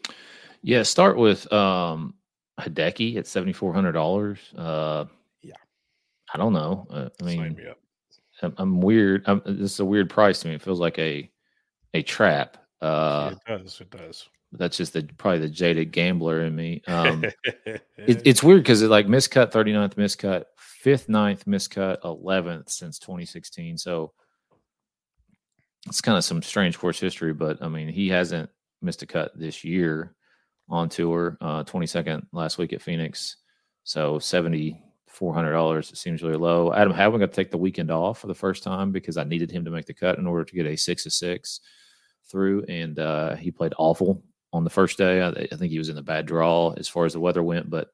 Yeah, start with um, Hideki at seventy-four hundred dollars. Uh,
yeah.
I don't know. Uh, I mean,
Sign me up.
I'm, I'm weird. I'm, this is a weird price to me. It feels like a a trap. Uh,
yeah, it does. It does.
That's just the probably the jaded gambler in me. Um, it, it's weird because it like miscut thirty-ninth miscut, fifth, ninth miscut, eleventh since twenty sixteen. So it's kind of some strange course history, but I mean, he hasn't missed a cut this year on tour, uh, twenty-second last week at Phoenix. So seventy-four hundred dollars seems really low. Adam Hadwin got to take the weekend off for the first time because I needed him to make the cut in order to get a six to six through. And uh, he played awful on the first day. I, I think he was in the bad draw as far as the weather went, but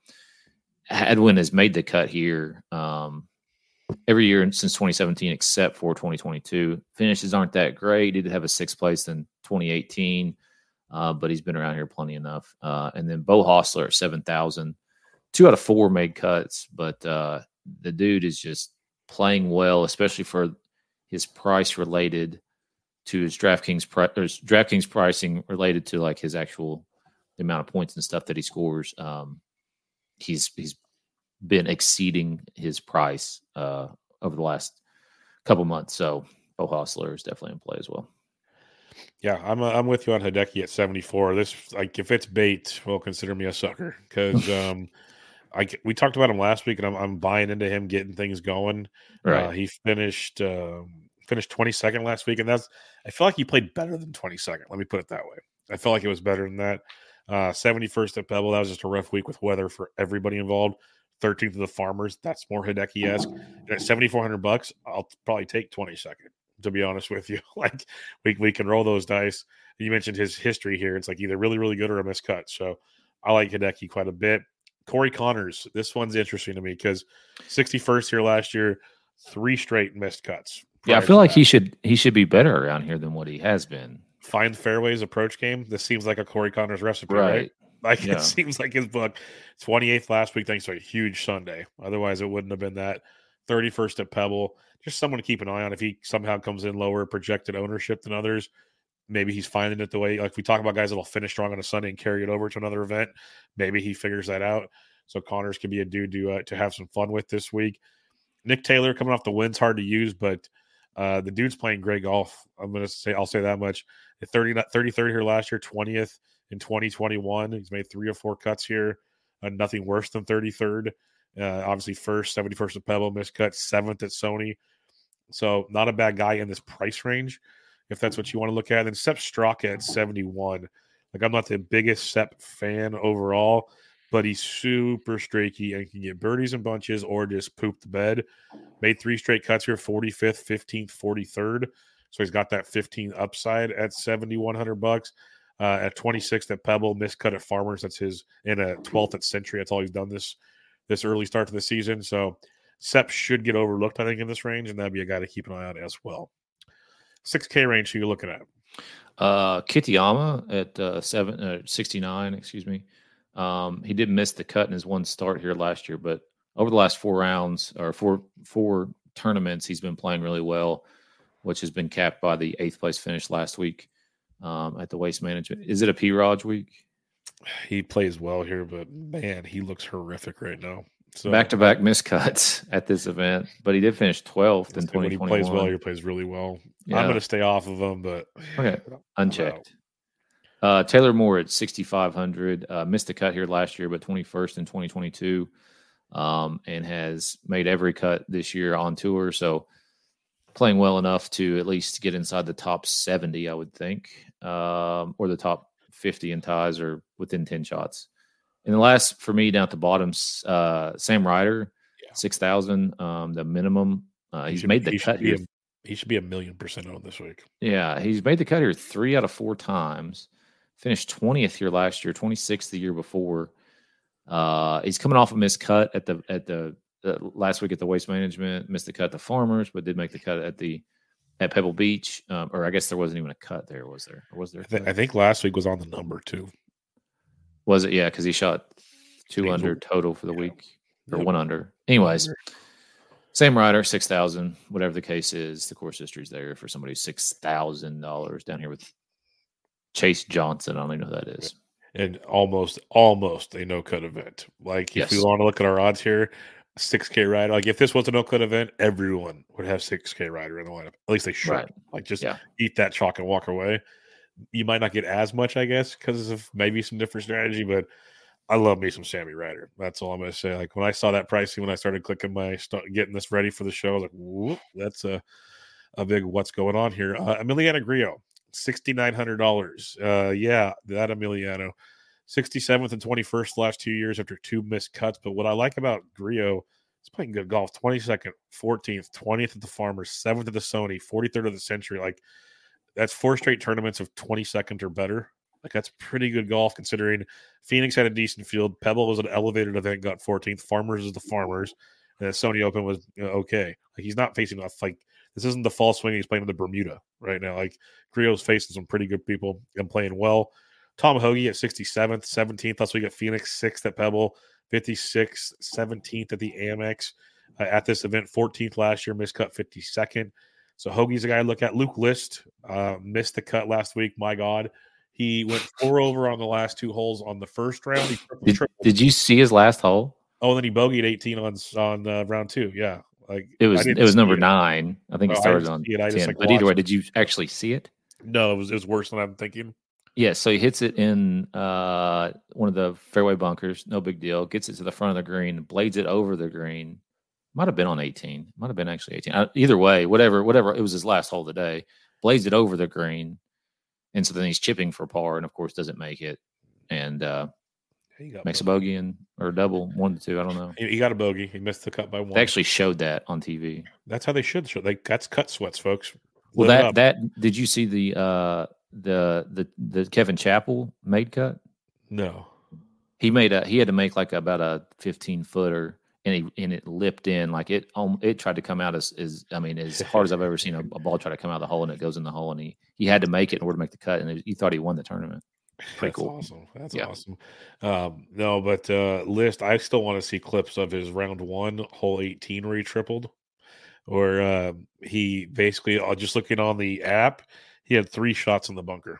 Hadwin has made the cut here. Um, Every year since twenty seventeen, except for twenty twenty-two, finishes aren't that great. He did have a sixth place in twenty eighteen, uh, but he's been around here plenty enough. Uh, and then Bo Hostler at seven thousand, two out of four made cuts, but uh, the dude is just playing well, especially for his price related to his DraftKings pri- or his DraftKings pricing related to like his actual the amount of points and stuff that he scores. Um, he's he's been exceeding his price uh, over the last couple months. So Bo Hostler is definitely in play as well.
Yeah, I'm uh, I'm with you on Hideki at seventy-four. This like if it's bait, well, consider me a sucker because um, I we talked about him last week, and I'm I'm buying into him getting things going.
Right,
uh, he finished uh, finished twenty-second last week, and that's I feel like he played better than twenty-second. Let me put it that way. I felt like it was better than that. Uh, seventy-first at Pebble. That was just a rough week with weather for everybody involved. thirteenth of the Farmers. That's more Hideki-esque. And at seventy-four hundred bucks, I'll probably take twenty-second, to be honest with you. Like, we, we can roll those dice. You mentioned his history here. It's like either really, really good or a miscut. So I like Hideki quite a bit. Corey Connors. This one's interesting to me because sixty-first here last year, three straight missed cuts.
Yeah, I feel like that. he should he should be better around here than what he has been.
Find fairways approach game. This seems like a Corey Connors recipe, right? right? Like yeah. It seems like his book. twenty-eighth last week, thanks to a huge Sunday. Otherwise, it wouldn't have been that. thirty-first at Pebble. Just someone to keep an eye on. If he somehow comes in lower projected ownership than others, maybe he's finding it the way. Like we talk about guys that'll finish strong on a Sunday and carry it over to another event. Maybe he figures that out. So Connors can be a dude to uh, to have some fun with this week. Nick Taylor coming off the wind's hard to use, but uh, the dude's playing great golf. I'm gonna say I'll say that much. At thirty, thirty-third here last year, twentieth. In twenty twenty-one, he's made three or four cuts here, uh, nothing worse than thirty-third. Uh, obviously, first, seventy-first at Pebble, miscut, seventh at Sony. So, not a bad guy in this price range, if that's what you want to look at. And then Sepp Straka at seventy-one. Like, I'm not the biggest Sepp fan overall, but he's super streaky and can get birdies and bunches or just poop the bed. Made three straight cuts here, forty-fifth, fifteenth, forty-third. So he's got that fifteen upside at seventy-one hundred bucks. Uh, at twenty-sixth at Pebble, miscut at Farmers. That's his, and a twelfth at Century. That's all he's done this this early start to the season. So Sepp should get overlooked, I think, in this range, and that'd be a guy to keep an eye on as well. six K range, who you looking at?
Uh, Kitayama at uh, seven uh, sixty-nine. Excuse me. Um, he did miss the cut in his one start here last year, but over the last four rounds or four four tournaments, he's been playing really well, which has been capped by the eighth place finish last week. Um, at the Waste Management. Is it a P-Raj week?
He plays well here, but man, he looks horrific right now. So
back-to-back miscuts at this event, but he did finish twelfth in twenty twenty-one.
When he plays well, he plays really well. Yeah. I'm going to stay off of him, but
okay, unchecked. Uh, Taylor Moore at sixty-five hundred, uh, missed the cut here last year, but twenty-first in twenty twenty-two, um, and has made every cut this year on tour. So playing well enough to at least get inside the top seventy, I would think, um, or the top fifty in ties or within ten shots. And the last for me down at the bottom, uh, Sam Ryder, yeah. six thousand, um, the minimum. Uh, he's he made the
he
cut here.
A, he should be a million percent on this week.
Yeah, he's made the cut here three out of four times. Finished twentieth here last year, twenty-sixth the year before. Uh, he's coming off a missed cut at the at the Uh, last week at the Waste Management, missed the cut at the Farmers, but did make the cut at the at Pebble Beach. Um, or I guess there wasn't even a cut there, was there? Or was there?
I, th- I think last week was on the number too.
Was it? Yeah, because he shot two under total for the yeah. week, or yep. one under. Anyways, Sam Ryder, six thousand, whatever the case is. The course history's there for somebody six thousand dollars down here with Chase Johnson. I don't even know who that is.
And almost, almost a no cut event. Like if yes. we want to look at our odds here. six K rider. Like if this was a no-cut event, everyone would have six K rider in the lineup. At least they should. Right. Like just yeah. eat that chalk and walk away. You might not get as much, I guess, because of maybe some different strategy, but I love me some Sammy Ryder. That's all I'm going to say. Like when I saw that pricing, when I started clicking my, start, getting this ready for the show, I was like, whoop, that's a, a big what's going on here. Uh, Emiliano Grillo, six thousand nine hundred dollars. Uh, yeah, that Emiliano. sixty-seventh and twenty-first the last two years after two missed cuts. But what I like about Grillo, he's playing good golf. twenty-second, fourteenth, twentieth at the Farmers, seventh at the Sony, forty-third of the Century. Like that's four straight tournaments of twenty-second or better. Like that's pretty good golf considering Phoenix had a decent field. Pebble was an elevated event, got fourteenth. Farmers is the Farmers. And the Sony Open was you know, okay. Like he's not facing off like this isn't the fall swing. He's playing in the Bermuda right now. Like Grillo's facing some pretty good people and playing well. Tom Hoagie at sixty-seventh, seventeenth. Last week at Phoenix, sixth at Pebble, fifty-sixth, seventeenth at the Amex uh, at this event, fourteenth last year, missed cut fifty-second. So Hoagie's a guy I look at. Luke List uh, missed the cut last week. My God. He went four over on the last two holes on the first round. He triple,
did,
triple.
did you see his last hole?
Oh, and then he bogeyed eighteen on on uh, round two. Yeah. Like
it was it was number it. nine. I think oh, it started on it. ten. Like, but either way, did you actually see it?
No, it was, it was worse than I'm thinking.
Yeah, so he hits it in uh, one of the fairway bunkers. No big deal. Gets it to the front of the green, blades it over the green. Might have been on eighteen. Might have been actually eighteen. Uh, either way, whatever, whatever. It was his last hole of the day. Blades it over the green, and so then he's chipping for par, and of course doesn't make it, and uh, makes bogey. a bogey and or a double, one to two. I don't know.
He got a bogey. He missed the cut by one.
They actually showed that on T V.
That's how they should show. Like that's cut sweats, folks.
Well, that that did you see the uh, the the the Kevin Chappell made cut?
No,
he made a he had to make like about a fifteen footer, and he and it lipped in like it um, it tried to come out as, as I mean as hard as I've ever seen a, a ball try to come out of the hole, and it goes in the hole, and he he had to make it in order to make the cut, and it, he thought he won the tournament. Pretty
That's
cool.
awesome. That's yeah. awesome. Um, no, but uh, List, I still want to see clips of his round one, hole eighteen, where he tripled. Or uh, he basically, uh, just looking on the app, he had three shots in the bunker.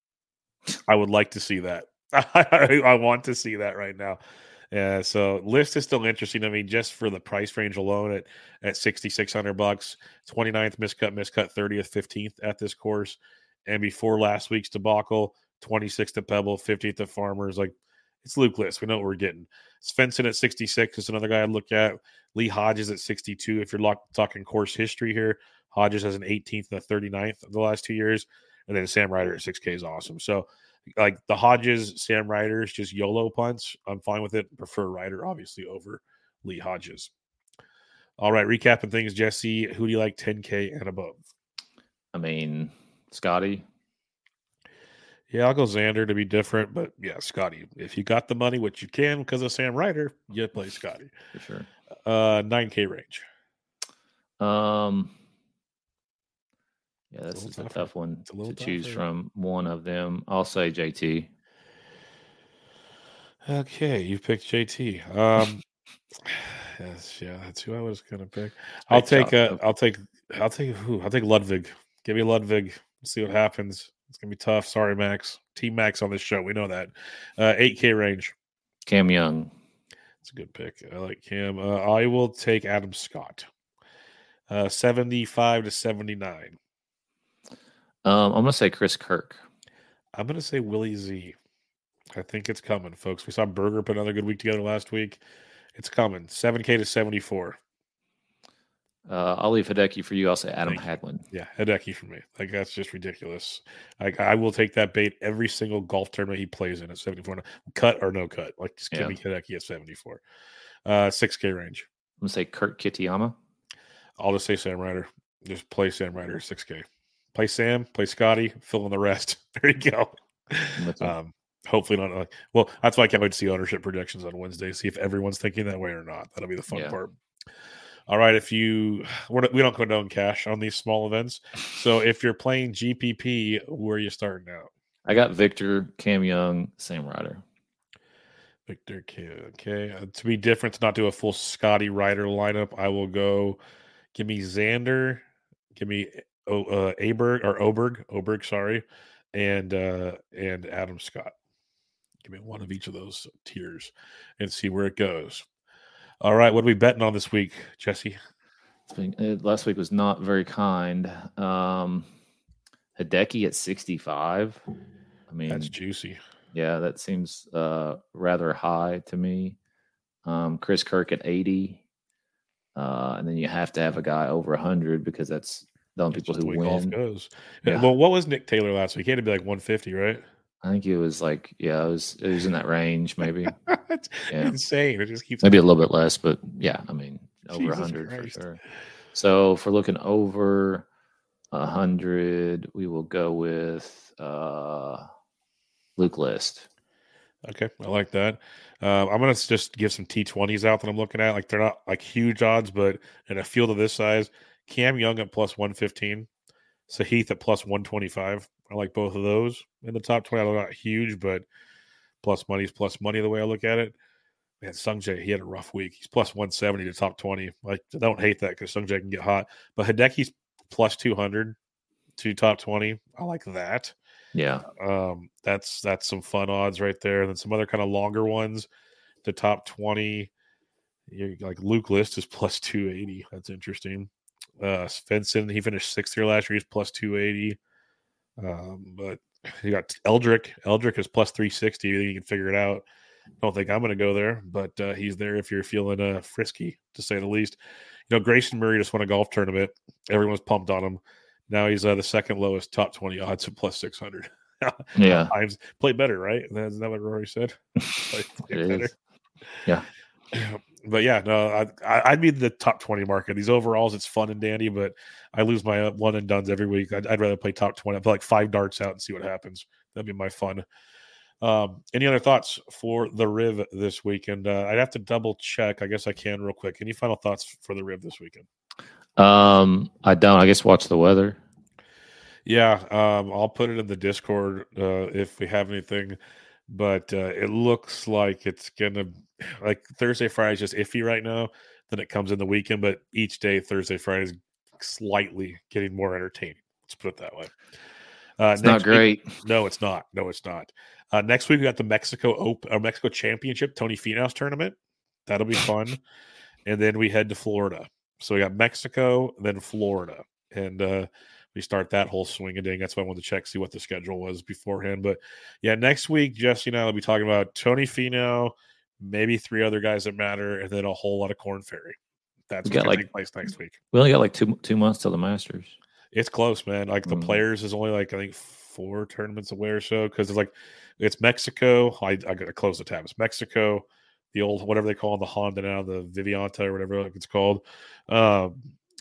I would like to see that. I, I want to see that right now. Yeah, so List is still interesting. I mean, just for the price range alone at, at sixty-six hundred bucks, twenty-ninth miscut, miscut, thirtieth, fifteenth at this course. And before last week's debacle, twenty-sixth at Pebble, fifteenth at Farmers. Like, it's Luke List. We know what we're getting. Svensson at sixty-six is another guy I'd look at. Lee Hodges at sixty-two. If you're lock, talking course history here, Hodges has an eighteenth and a thirty-ninth of the last two years. And then Sam Ryder at six K is awesome. So, like the Hodges, Sam Ryder is just YOLO punts. I'm fine with it. Prefer Ryder, obviously, over Lee Hodges. All right, recapping things, Jesse. Who do you like ten K and above?
I mean, Scotty.
Yeah, I'll go Xander to be different, but yeah, Scotty. If you got the money, which you can because of Sam Ryder, you play Scotty.
For sure.
Uh, nine K range.
Um, yeah,
It's
this
a
is a
little
tough one
It's a little
to choose
tougher.
from. One of them, I'll say J T.
Okay, you picked J T. Um, yes, yeah, that's who I was gonna pick. I'll
Straight
take.
shot,
Uh,
though.
I'll take. I'll take. Who? I'll take Ludwig. Give me Ludwig. See what happens. It's gonna be tough. Sorry, Max. Team Max on this show. We know that. Uh, eight K range.
Cam Young.
It's a good pick. I like him. Uh, I will take Adam Scott. Uh, seventy-five to seventy-nine.
Um, I'm gonna say Chris Kirk.
I'm gonna say Willie Z. I think it's coming, folks. We saw Berger put another good week together last week. It's coming. seven K to seventy-four.
Uh, I'll leave Hideki for you. I'll say Adam
Thank you.
Hadwin.
Yeah, Hideki for me. Like that's just ridiculous. Like I will take that bait every single golf tournament he plays in at seventy-four. Cut or no cut. Like just give
Yeah.
me Hideki at seventy-four. Uh, six K range.
I'm gonna say Kurt Kitayama.
I'll just say Sam Ryder. Just play Sam Ryder at six K. Play Sam. Play Scotty. Fill in the rest. There you go.
That's it.
Um, hopefully not. Like, well, that's why I can't wait to see ownership projections on Wednesday. See if everyone's thinking that way or not. That'll be the fun
Yeah.
part. All right, if you we're, we don't condone cash on these small events, so if you're playing G P P, where are you starting out?
I got Victor, Cam Young, Sam Ryder.
Victor, K- okay. Uh, to be different, to not do a full Scotty Ryder lineup, I will go. Give me Xander, give me o, uh, Aberg or Oberg, Oberg, sorry, and uh, and Adam Scott. Give me one of each of those tiers and see where it goes. All right, what are we betting on this week, Jesse?
It's been, uh, last week was not very kind. Um, Hideki at sixty-five. I mean,
That's juicy.
yeah, that seems uh, rather high to me. Um, Chris Kirk at eighty. Uh, and then you have to have a guy over one hundred because that's the only
That's
people
just
who
the way golf
win.
goes.
Yeah.
Well, what was Nick Taylor last week? He had to be like one fifty, right?
I think it was like, yeah, it was it was in that range, maybe.
It's
Yeah.
insane. It just keeps
Maybe a little bit less, but yeah, I mean, over
Jesus
one hundred for
Christ.
sure. So if we're looking over one hundred, we will go with uh, Luke List.
Okay, I like that. Uh, I'm gonna just give some T twenties out that I'm looking at. Like they're not like huge odds, but in a field of this size, Cam Young at plus one fifteen, Sahith at plus one twenty-five. I like both of those in the top twenty. They're not huge, but plus money is plus money the way I look at it. Man, Sungjae, he had a rough week. He's plus one seventy to top twenty. Like, I don't hate that because Sungjae can get hot. But Hideki's plus two hundred to top twenty. I like that.
Yeah.
Um, that's that's some fun odds right there. And then some other kind of longer ones. The top twenty, you like Luke List is plus two eighty. That's interesting. Uh, Svensson, he finished sixth here last year. He's plus two eighty. Um, but you got Eldrick. Eldrick is plus three sixty. You think you can figure it out. Don't think I'm going to go there, but uh, he's there if you're feeling uh, frisky, to say the least. You know, Grayson Murray just won a golf tournament. Everyone's pumped on him. Now he's uh, the second lowest top twenty odds at plus six hundred.
Yeah.
Times play better, right? Isn't that what Rory said? Play, play
It
better.
is. Yeah.
But yeah, no, I, I, I'd be the top twenty market. These overalls, it's fun and dandy, but I lose my uh, one and dones every week. I'd, I'd rather play top twenty. I'd put like five darts out and see what happens. That'd be my fun. Um, any other thoughts for the Riv this weekend? Uh, I'd have to double check. I guess I can real quick. Any final thoughts for the Riv this weekend?
Um, I don't. I guess watch the weather.
Yeah, um, I'll put it in the Discord uh, if we have anything. But uh, it looks like it's gonna like Thursday, Friday is just iffy right now. Then it comes in the weekend, but each day, Thursday, Friday is slightly getting more entertaining. Let's put it that way. Uh,
It's not
next
great.
week- no, it's not. No, it's not. Uh, next week we got the Mexico Open, or Mexico Championship, Tony Finau's tournament. That'll be fun. And then we head to Florida. So we got Mexico, then Florida, and uh, we start that whole swing a ding. That's why I wanted to check, see what the schedule was beforehand. But yeah, next week, Jesse and I will be talking about Tony Finau, maybe three other guys that matter, and then a whole lot of Corn Ferry. That's
We
what's
got,
going to
like-
take place next week.
We only got like two two months till the Masters.
It's close, man. Like the
Mm.
players is only like I think four tournaments away or so because it's like it's Mexico. I, I got to close the tab. It's Mexico, the old whatever they call it, the Honda now, the Vivianta or whatever it's called. Um,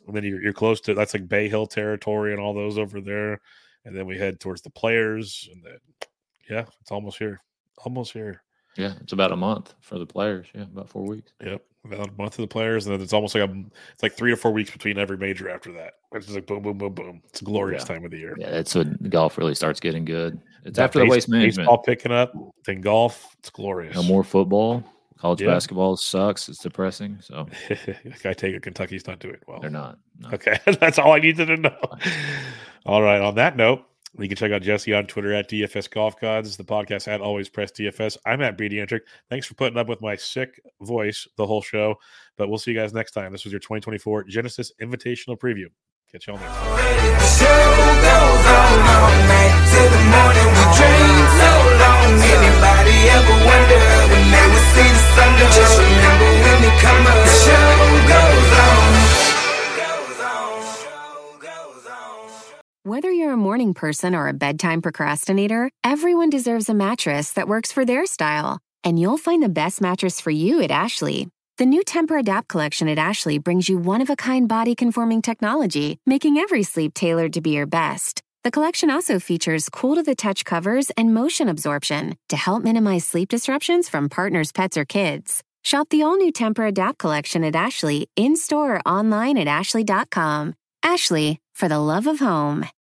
and then you're, you're close to that's like Bay Hill territory and all those over there. And then we head towards the Players, and then yeah, it's almost here, almost here.
Yeah, it's about a month for the Players. Yeah, about four weeks.
Yep, about a month of the Players, and then it's almost like a it's like three to four weeks between every major after that. It's just like boom, boom, boom, boom. It's a glorious
Yeah.
time of the year.
Yeah, that's when golf really starts getting good. It's
That
after the
base-
waste management.
baseball picking up, then golf. It's glorious.
No more football. College
Yeah.
basketball sucks. It's depressing. So
I take it Kentucky's not doing well.
they're not. No.
Okay, that's all I needed to know. All right, on that note, you can check out Jesse on Twitter at D F S Golf Gods, the podcast at Always Press D F S. I'm at B D Entrick. Thanks for putting up with my sick voice the whole show, but we'll see you guys next time. This was your twenty twenty-four Genesis Invitational Preview. Catch y'all next time.
The show goes on all night till the morning. We dream so long. Anybody ever wonder when they would see the sun? Just remember when they come up. The show goes on. Goes on. Show goes on.
Whether you're a morning person or a bedtime procrastinator, everyone deserves a mattress that works for their style. And you'll find the best mattress for you at Ashley. The new Temper-Adapt collection at Ashley brings you one-of-a-kind body-conforming technology, making every sleep tailored to be your best. The collection also features cool-to-the-touch covers and motion absorption to help minimize sleep disruptions from partners, pets, or kids. Shop the all-new Temper-Adapt collection at Ashley, in-store or online at ashley dot com. Ashley, for the love of home.